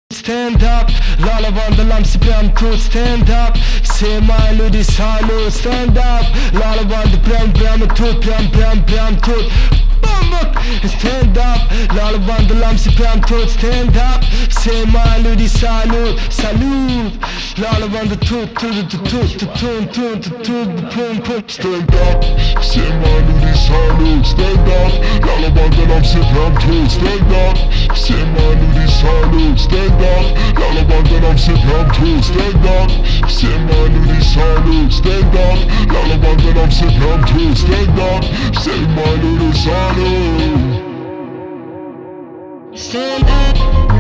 Stand up, la lavanda lam si prem tot. Stand up, se mai lui di salut. Stand up, la lavanda prem tot, prem tot. Stand up, la lavanda lam si prem tot. Stand up, se mai lui di salut. La lavanda tot. Stand up, se mai lui di salut. Stand up, la lavanda lam si prem tot. Stand up, se mai lui di salut. Stand up, la lavanda lam si prem tot. Stand up, se mai lui di salut. Stand up, la lavanda lam si prem tot. Stand up, se mai lui di salut. Stand up.